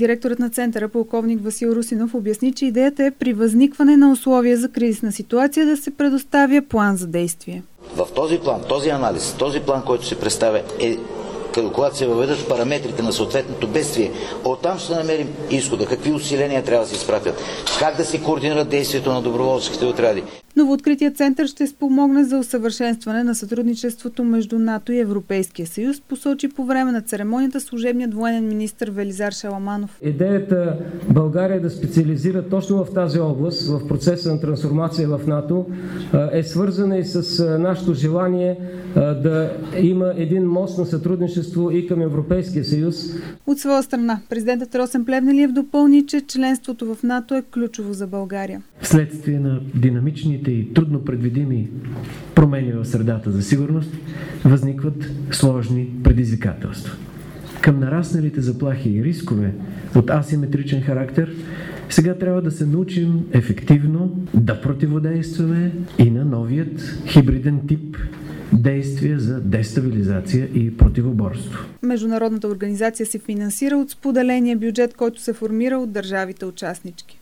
Директорът на центъра, полковник Васил Русинов, обясни, че идеята е при възникване на условия за кризисна ситуация да се предоставя план за действие. В този план, този анализ, този план, който се представя, е когато се въведат параметрите на съответното бедствие, оттам ще намерим изхода, какви усиления трябва да се изпратят, как да се координират действието на доброволческите отряди. Новооткритият център ще спомогне за усъвършенстване на сътрудничеството между НАТО и Европейския съюз, посочи по време на церемонията служебният военен министър Велизар Шаламанов. Идеята България да специализира точно в тази област, в процеса на трансформация в НАТО, е свързана и с нашето желание да има един мост на сътрудничество и към Европейския съюз. От своя страна, президентът Росен Плевнелиев допълни, че членството в НАТО е ключово за България. Вследствие на динамичните и трудно предвидими промени в средата за сигурност, възникват сложни предизвикателства. Към нарасналите заплахи и рискове от асиметричен характер, сега трябва да се научим ефективно да противодействаме и на новият хибриден тип действия за дестабилизация и противоборство. Международната организация се финансира от споделения бюджет, който се формира от държавите участнички.